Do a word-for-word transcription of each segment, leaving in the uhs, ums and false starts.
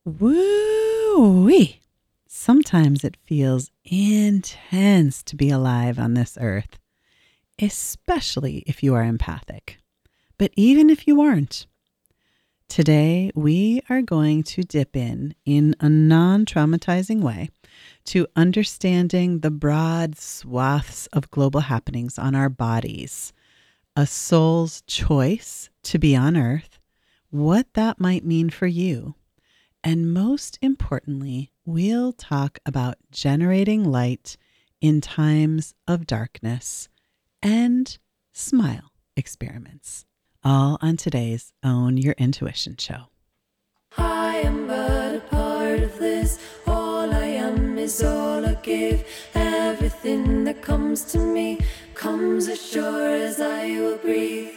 Woo-wee. Sometimes it feels intense to be alive on this earth, especially if you are empathic. But even if you aren't, today we are going to dip in, in a non-traumatizing way, to understanding the broad swaths of global happenings on our bodies, a soul's choice to be on earth, what that might mean for you. And most importantly, we'll talk about generating light in times of darkness and smile experiments, all on today's Own Your Intuition show. I am but a part of this. All I am is all I give. Everything that comes to me comes as sure as I will breathe.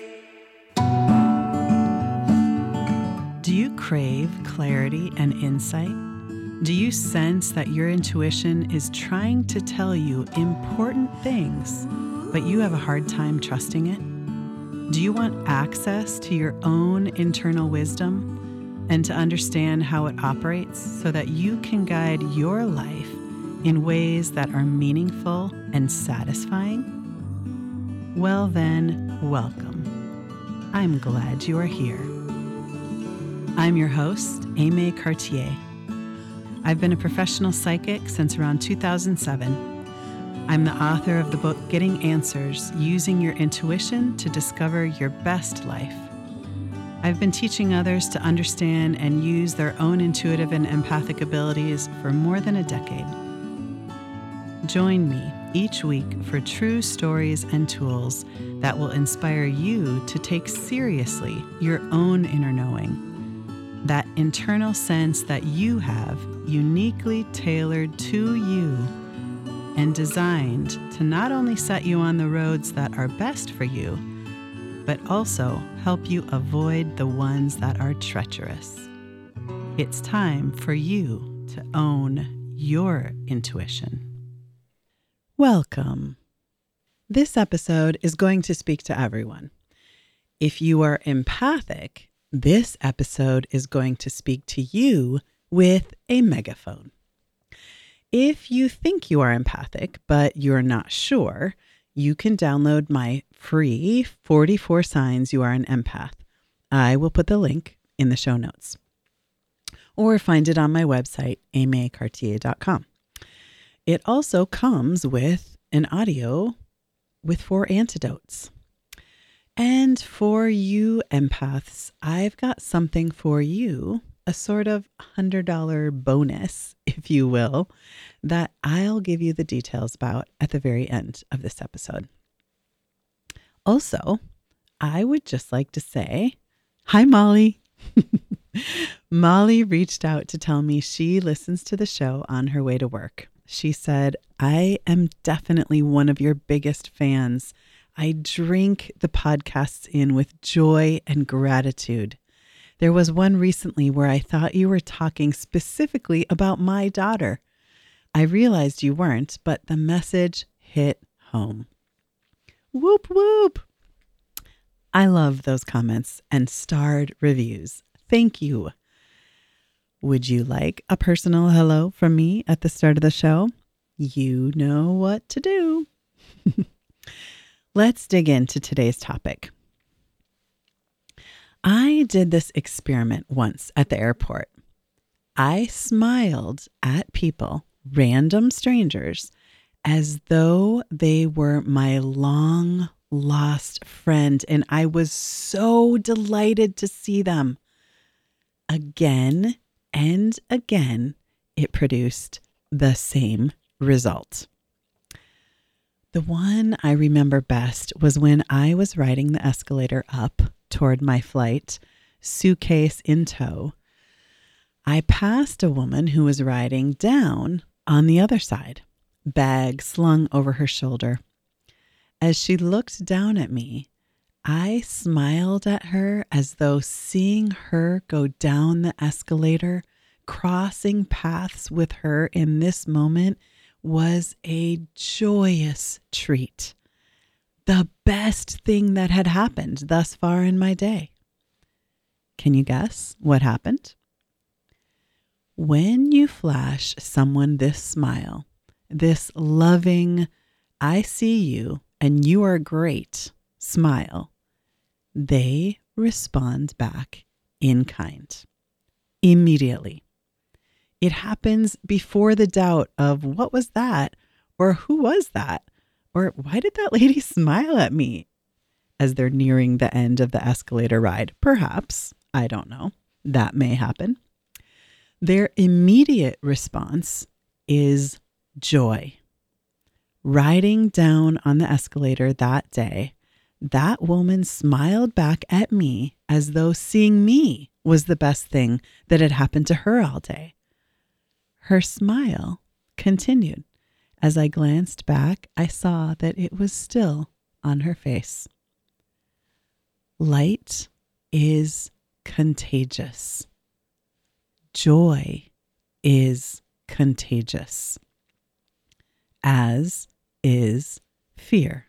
Do you crave clarity and insight? Do you sense that your intuition is trying to tell you important things, but you have a hard time trusting it? Do you want access to your own internal wisdom and to understand how it operates so that you can guide your life in ways that are meaningful and satisfying? Well then, welcome. I'm glad you are here. I'm your host, Aimee Cartier. I've been a professional psychic since around two thousand seven. I'm the author of the book Getting Answers, Using Your Intuition to Discover Your Best Life. I've been teaching others to understand and use their own intuitive and empathic abilities for more than a decade. Join me each week for true stories and tools that will inspire you to take seriously your own inner knowing, that internal sense that you have uniquely tailored to you and designed to not only set you on the roads that are best for you, but also help you avoid the ones that are treacherous. It's time for you to own your intuition. Welcome. This episode is going to speak to everyone. If you are empathic, this episode is going to speak to you with a megaphone. If you think you are empathic, but you're not sure, you can download my free forty-four Signs You Are an Empath. I will put the link in the show notes. Or find it on my website, aimee cartier dot com. It also comes with an audio with four antidotes. And for you empaths, I've got something for you, a sort of one hundred dollars bonus, if you will, that I'll give you the details about at the very end of this episode. Also, I would just like to say, hi, Molly. Molly reached out to tell me she listens to the show on her way to work. She said, I am definitely one of your biggest fans. I drink the podcasts in with joy and gratitude. There was one recently where I thought you were talking specifically about my daughter. I realized you weren't, but the message hit home. Whoop, whoop. I love those comments and starred reviews. Thank you. Would you like a personal hello from me at the start of the show? You know what to do. Let's dig into today's topic. I did this experiment once at the airport. I smiled at people, random strangers, as though they were my long lost friend, and I was so delighted to see them. Again and again, it produced the same result. The one I remember best was when I was riding the escalator up toward my flight, suitcase in tow. I passed a woman who was riding down on the other side, bag slung over her shoulder. As she looked down at me, I smiled at her as though seeing her go down the escalator, crossing paths with her in this moment, was a joyous treat. The best thing that had happened thus far in my day. Can you guess what happened? When you flash someone this smile, this loving, I see you and you are great smile, they respond back in kind immediately. It happens before the doubt of what was that, or who was that, or why did that lady smile at me as they're nearing the end of the escalator ride. Perhaps, I don't know, that may happen. Their immediate response is joy. Riding down on the escalator that day, that woman smiled back at me as though seeing me was the best thing that had happened to her all day. Her smile continued. As I glanced back, I saw that it was still on her face. Light is contagious. Joy is contagious, as is fear.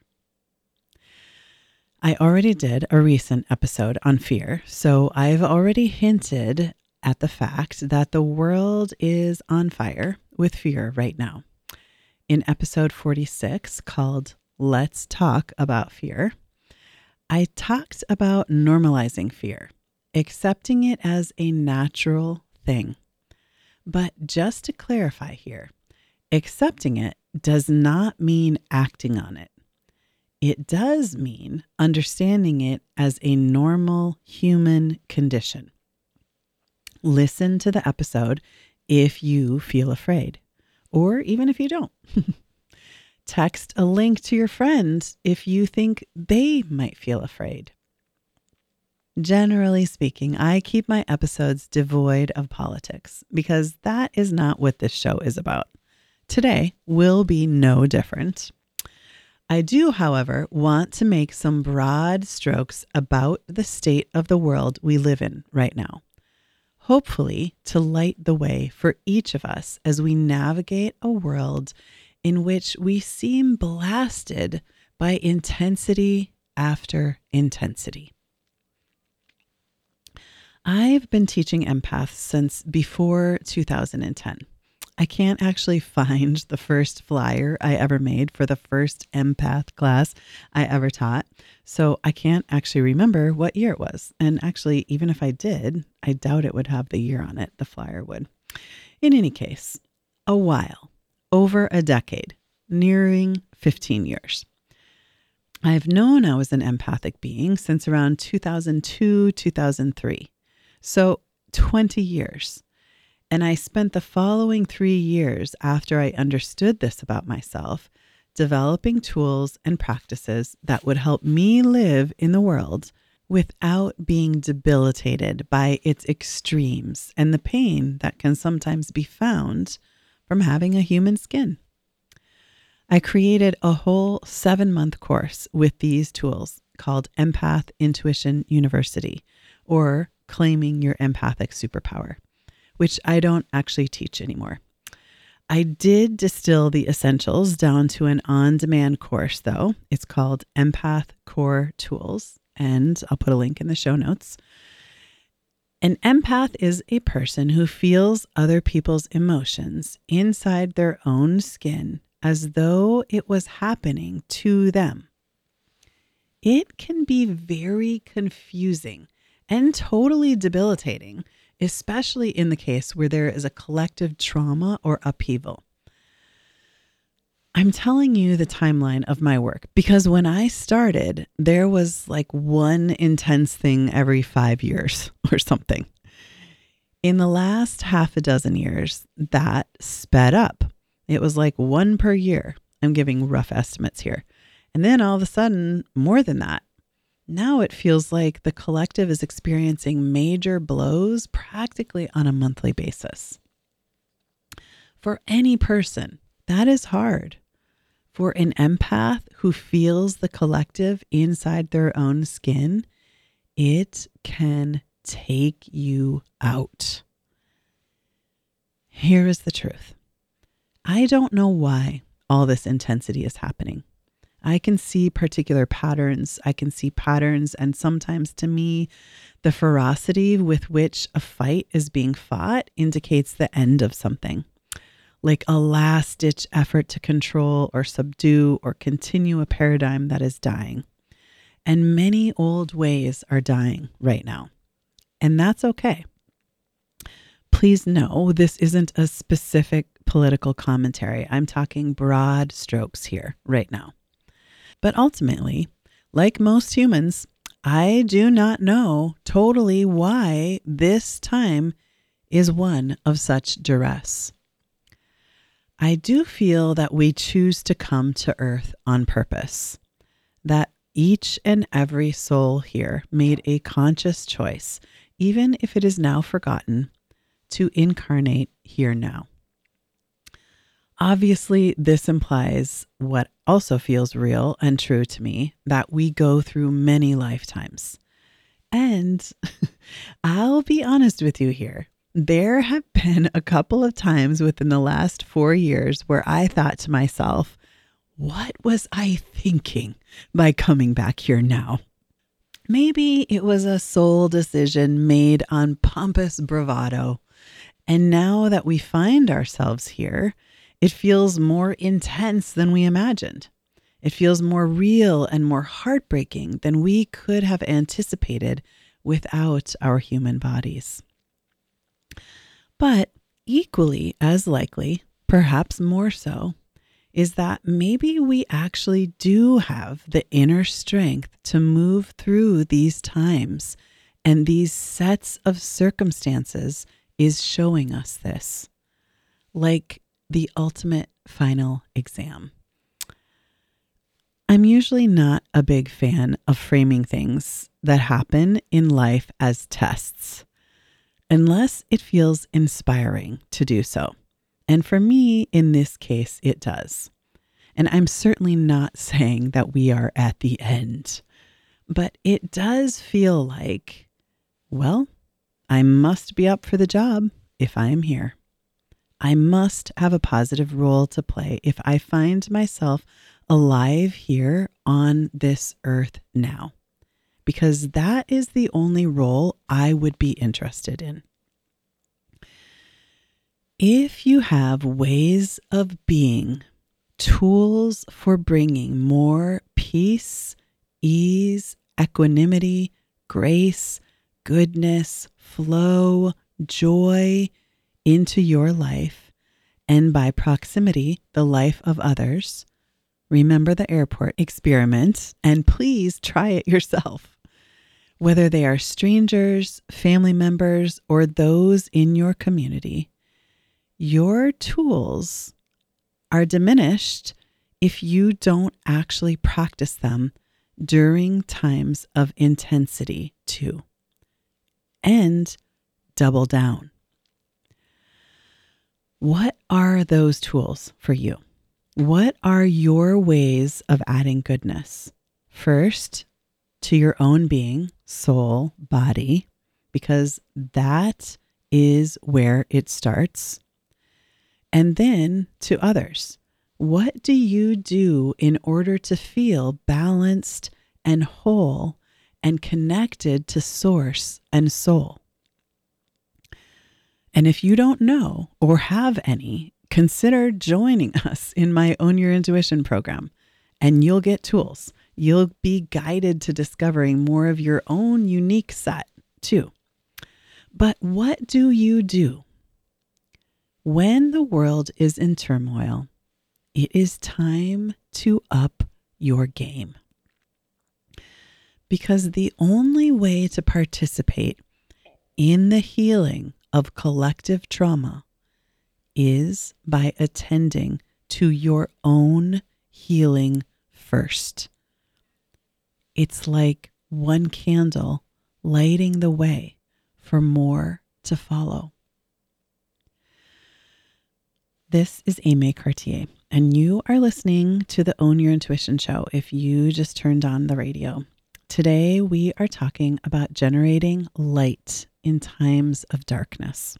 I already did a recent episode on fear, so I've already hinted at the fact that the world is on fire with fear right now. In episode forty-six, called Let's Talk About Fear, I talked about normalizing fear, accepting it as a natural thing. But just to clarify here, accepting it does not mean acting on it. It does mean understanding it as a normal human condition. Listen to the episode if you feel afraid, or even if you don't. Text a link to your friend if you think they might feel afraid. Generally speaking, I keep my episodes devoid of politics because that is not what this show is about. Today will be no different. I do, however, want to make some broad strokes about the state of the world we live in right now, hopefully to light the way for each of us as we navigate a world in which we seem blasted by intensity after intensity. I've been teaching empaths since before two thousand ten. I can't actually find the first flyer I ever made for the first empath class I ever taught, so I can't actually remember what year it was. And actually, even if I did, I doubt it would have the year on it, the flyer would. In any case, a while, over a decade, nearing fifteen years. I've known I was an empathic being since around two thousand two, two thousand three. So twenty years. And I spent the following three years after I understood this about myself, developing tools and practices that would help me live in the world without being debilitated by its extremes and the pain that can sometimes be found from having a human skin. I created a whole seven-month course with these tools called Empath Intuition University, or Claiming Your Empathic Superpower, which I don't actually teach anymore. I did distill the essentials down to an on-demand course, though. It's called Empath Core Tools, and I'll put a link in the show notes. An empath is a person who feels other people's emotions inside their own skin as though it was happening to them. It can be very confusing and totally debilitating, especially in the case where there is a collective trauma or upheaval. I'm telling you the timeline of my work because when I started, there was like one intense thing every five years or something. In the last half a dozen years, that sped up. It was like one per year. I'm giving rough estimates here. And then all of a sudden, more than that. Now it feels like the collective is experiencing major blows practically on a monthly basis. For any person, that is hard. For an empath who feels the collective inside their own skin, it can take you out. Here is the truth. I don't know why all this intensity is happening. I can see particular patterns. I can see patterns, and sometimes to me, the ferocity with which a fight is being fought indicates the end of something, like a last-ditch effort to control or subdue or continue a paradigm that is dying. And many old ways are dying right now. And that's okay. Please know this isn't a specific political commentary. I'm talking broad strokes here right now. But ultimately, like most humans, I do not know totally why this time is one of such duress. I do feel that we choose to come to Earth on purpose, that each and every soul here made a conscious choice, even if it is now forgotten, to incarnate here now. Obviously, this implies what also feels real and true to me, that we go through many lifetimes. And I'll be honest with you here. There have been a couple of times within the last four years where I thought to myself, what was I thinking by coming back here now? Maybe it was a soul decision made on pompous bravado. And now that we find ourselves here, it feels more intense than we imagined. It feels more real and more heartbreaking than we could have anticipated without our human bodies. But equally as likely, perhaps more so, is that maybe we actually do have the inner strength to move through these times, and these sets of circumstances is showing us this, like the ultimate final exam. I'm usually not a big fan of framing things that happen in life as tests, unless it feels inspiring to do so. And for me, in this case, it does. And I'm certainly not saying that we are at the end, but it does feel like, well, I must be up for the job if I am here. I must have a positive role to play if I find myself alive here on this earth now, because that is the only role I would be interested in. If you have ways of being, tools for bringing more peace, ease, equanimity, grace, goodness, flow, joy into your life, and by proximity, the life of others, remember the airport experiment and please try it yourself. Whether they are strangers, family members, or those in your community, your tools are diminished if you don't actually practice them during times of intensity too. And double down. What are those tools for you? What are your ways of adding goodness? First, to your own being, soul, body, because that is where it starts. And then to others. What do you do in order to feel balanced and whole and connected to source and soul? And if you don't know or have any, consider joining us in my Own Your Intuition program, and you'll get tools. You'll be guided to discovering more of your own unique set too. But what do you do? When the world is in turmoil, it is time to up your game. Because the only way to participate in the healing of collective trauma is by attending to your own healing first. It's like one candle lighting the way for more to follow. This is Aimee Cartier, and you are listening to the Own Your Intuition show if you just turned on the radio. Today, we are talking about generating light in times of darkness.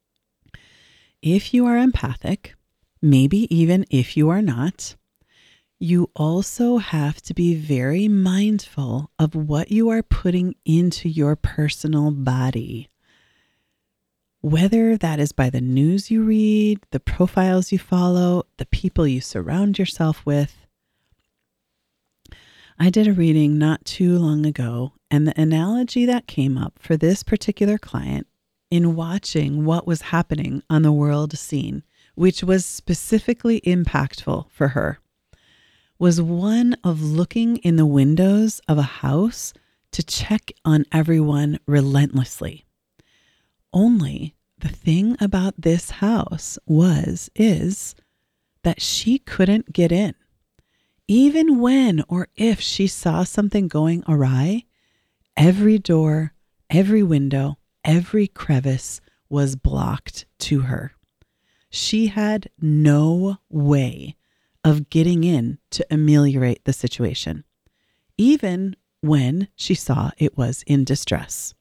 If you are empathic, maybe even if you are not, You also have to be very mindful of what you are putting into your personal body. Whether that is by the news you read, the profiles you follow, the people you surround yourself with. I did a reading not too long ago, and the analogy that came up for this particular client in watching what was happening on the world scene, which was specifically impactful for her, was one of looking in the windows of a house to check on everyone relentlessly. Only the thing about this house was, is that she couldn't get in. Even when or if she saw something going awry, every door, every window, every crevice was blocked to her. She had no way of getting in to ameliorate the situation, even when she saw it was in distress.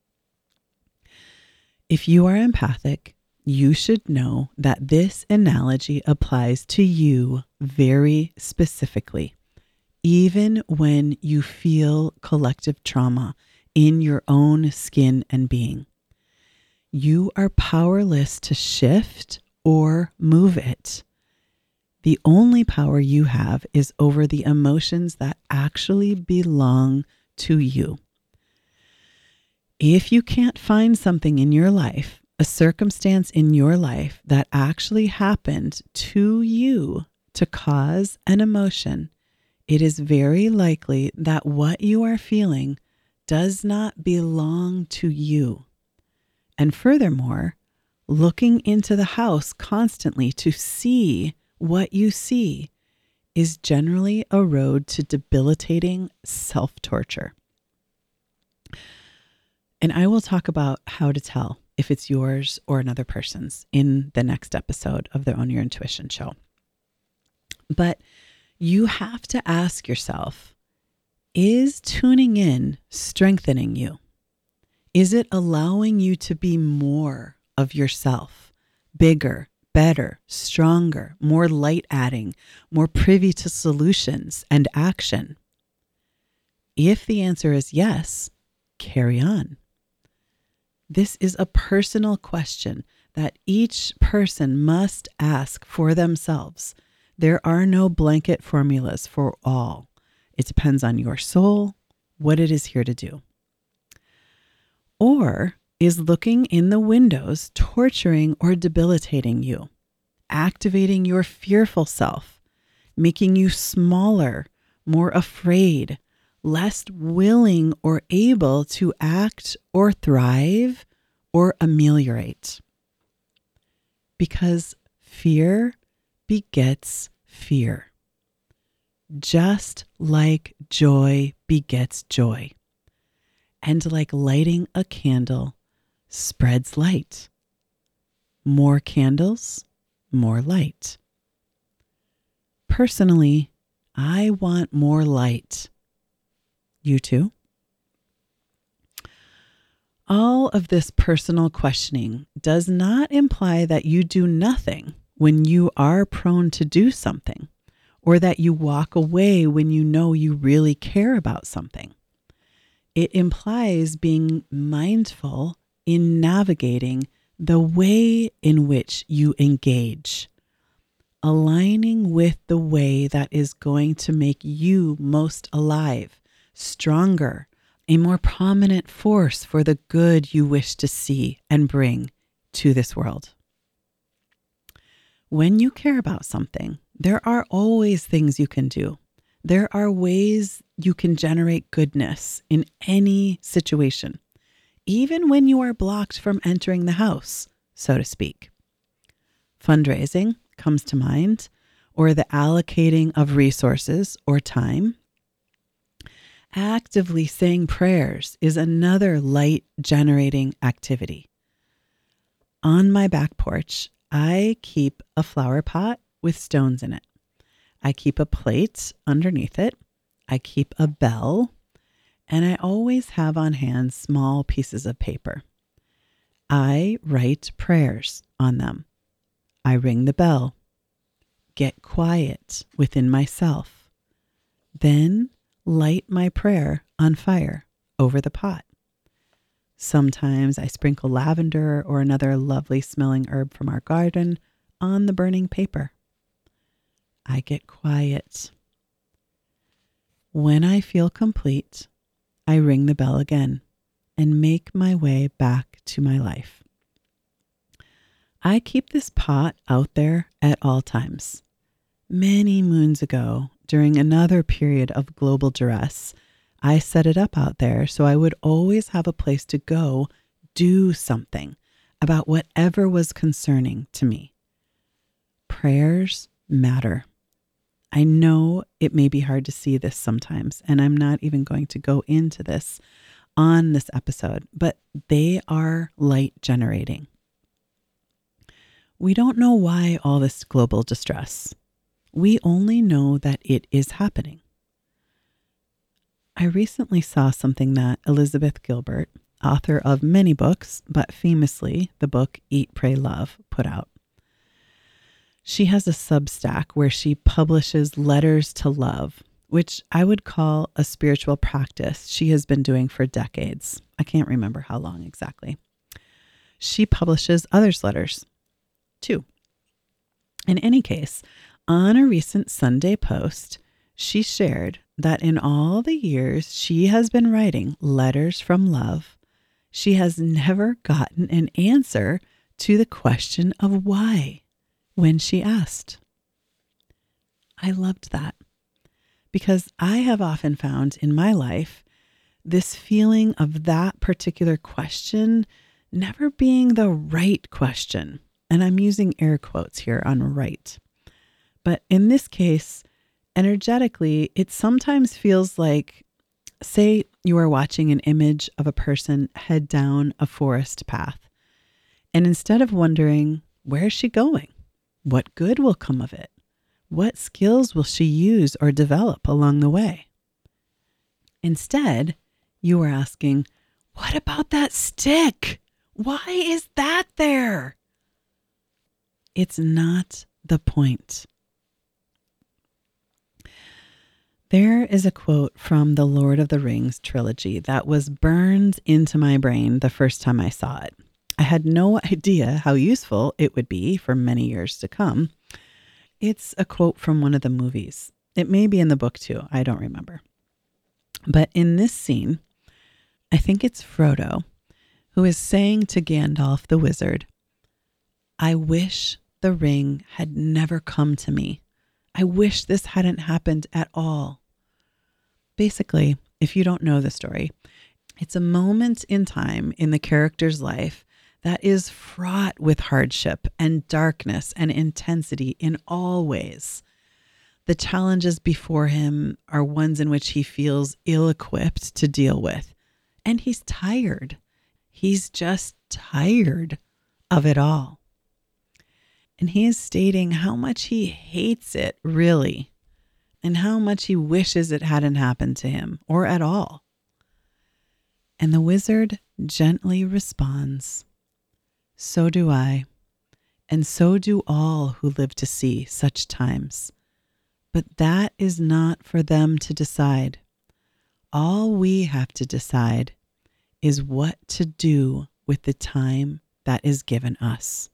If you are empathic, you should know that this analogy applies to you very specifically, even when you feel collective trauma in your own skin and being. You are powerless to shift or move it. The only power you have is over the emotions that actually belong to you. If you can't find something in your life, a circumstance in your life that actually happened to you to cause an emotion, it is very likely that what you are feeling does not belong to you. And furthermore, looking into the house constantly to see what you see is generally a road to debilitating self-torture. And I will talk about how to tell if it's yours or another person's in the next episode of the Own Your Intuition show. But you have to ask yourself, is tuning in strengthening you? Is it allowing you to be more of yourself, bigger, better, stronger, more light adding, more privy to solutions and action? If the answer is yes, carry on. This is a personal question that each person must ask for themselves. There are no blanket formulas for all. It depends on your soul, what it is here to do. Or is looking in the windows torturing or debilitating you, activating your fearful self, making you smaller, more afraid, less willing or able to act or thrive or ameliorate? Because fear begets fear, just like joy begets joy, and like lighting a candle spreads light. More candles, more light. Personally, I want more light. You too? All of this personal questioning does not imply that you do nothing when you are prone to do something, or that you walk away when you know you really care about something. It implies being mindful in navigating the way in which you engage, aligning with the way that is going to make you most alive, stronger, a more prominent force for the good you wish to see and bring to this world. When you care about something, there are always things you can do. There are ways you can generate goodness in any situation, even when you are blocked from entering the house, so to speak. Fundraising comes to mind, or the allocating of resources or time. Actively saying prayers is another light-generating activity. On my back porch, I keep a flower pot with stones in it. I keep a plate underneath it. I keep a bell, and I always have on hand small pieces of paper. I write prayers on them. I ring the bell. get quiet within myself, then light my prayer on fire over the pot. Sometimes I sprinkle lavender or another lovely smelling herb from our garden on the burning paper. I get quiet. When I feel complete, I ring the bell again and make my way back to my life. I keep this pot out there at all times. Many moons ago, during another period of global duress, I set it up out there so I would always have a place to go do something about whatever was concerning to me. Prayers matter. I know it may be hard to see this sometimes, and I'm not even going to go into this on this episode, but they are light generating. We don't know why all this global distress. We only know that it is happening. I recently saw something that Elizabeth Gilbert, author of many books, but famously the book Eat, Pray, Love, put out. She has a Substack where she publishes letters to love, which I would call a spiritual practice she has been doing for decades. I can't remember how long exactly. She publishes others' letters, too. In any case, on a recent Sunday post, she shared that in all the years she has been writing letters from love, she has never gotten an answer to the question of why when she asked. I loved that because I have often found in my life this feeling of that particular question never being the right question. And I'm using air quotes here on right. But in this case, energetically, it sometimes feels like, say you are watching an image of a person head down a forest path. And instead of wondering, where is she going? What good will come of it? What skills will she use or develop along the way? Instead, you are asking, what about that stick? Why is that there? It's not the point. There is a quote from the Lord of the Rings trilogy that was burned into my brain the first time I saw it. I had no idea how useful it would be for many years to come. It's a quote from one of the movies. It may be in the book too. I don't remember. But in this scene, I think it's Frodo who is saying to Gandalf the wizard, I wish the ring had never come to me. I wish this hadn't happened at all. Basically, if you don't know the story, it's a moment in time in the character's life that is fraught with hardship and darkness and intensity in all ways. The challenges before him are ones in which he feels ill-equipped to deal with. And he's tired. He's just tired of it all. And he is stating how much he hates it, really, and how much he wishes it hadn't happened to him, or at all. And the wizard gently responds, so do I, and so do all who live to see such times. But that is not for them to decide. All we have to decide is what to do with the time that is given us.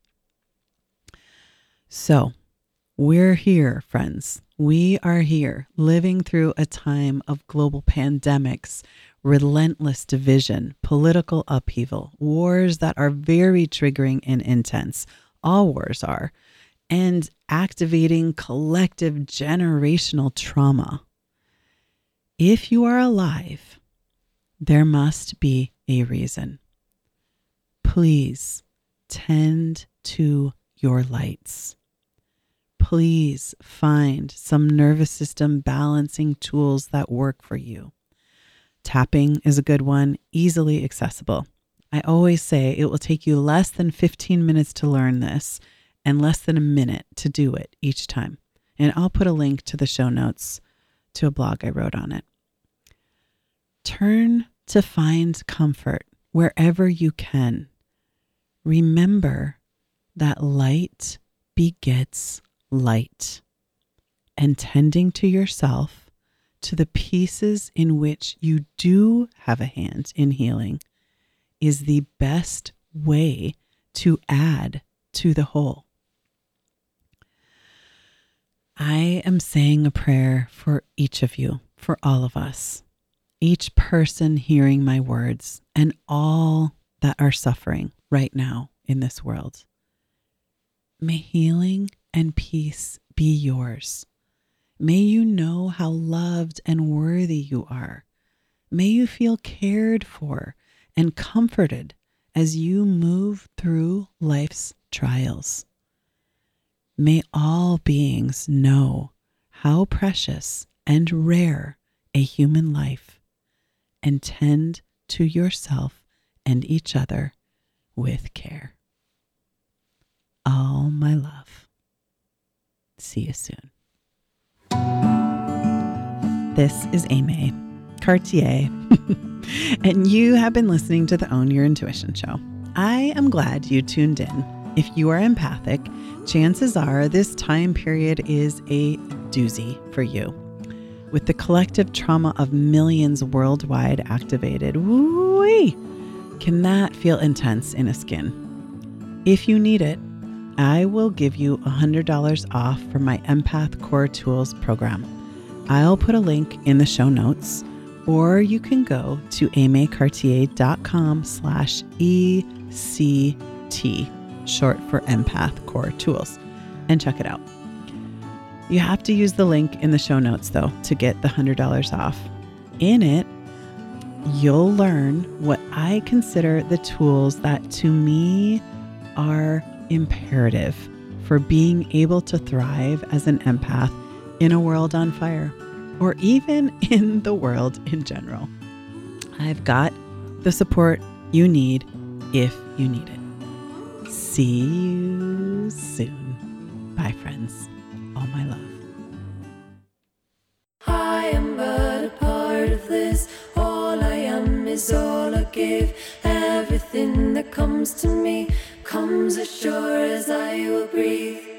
So, we're here, friends. We are here, living through a time of global pandemics, relentless division, political upheaval, wars that are very triggering and intense. All wars are. And activating collective generational trauma. If you are alive, there must be a reason. Please tend to your lights. Please find some nervous system balancing tools that work for you. Tapping is a good one, easily accessible. I always say it will take you less than fifteen minutes to learn this and less than a minute to do it each time. And I'll put a link to the show notes to a blog I wrote on it. Turn to find comfort wherever you can. Remember that light begets light, and tending to yourself, to the pieces in which you do have a hand in healing, is the best way to add to the whole. I am saying a prayer for each of you, for all of us, each person hearing my words, and all that are suffering right now in this world. May healing and peace be yours. May you know how loved and worthy you are. May you feel cared for and comforted as you move through life's trials. May all beings know how precious and rare a human life, and tend to yourself and each other with care. All my love. See you soon. This is Aimee Cartier, and you have been listening to the Own Your Intuition show. I am glad you tuned in. If you are empathic, chances are this time period is a doozy for you. With the collective trauma of millions worldwide activated, woo-wee, can that feel intense in a skin? If you need it, I will give you one hundred dollars off for my Empath Core Tools program. I'll put a link in the show notes, or you can go to aimeecartier.com slash ECT, short for Empath Core Tools, and check it out. You have to use the link in the show notes, though, to get the one hundred dollars off. In it, you'll learn what I consider the tools that, to me, are imperative for being able to thrive as an empath in a world on fire, or even in the world in general. I've got the support you need if you need it. See you soon. Bye, friends. All my love. I am but a part of this. All I am is all I give. Everything that comes to me comes as sure as I will breathe.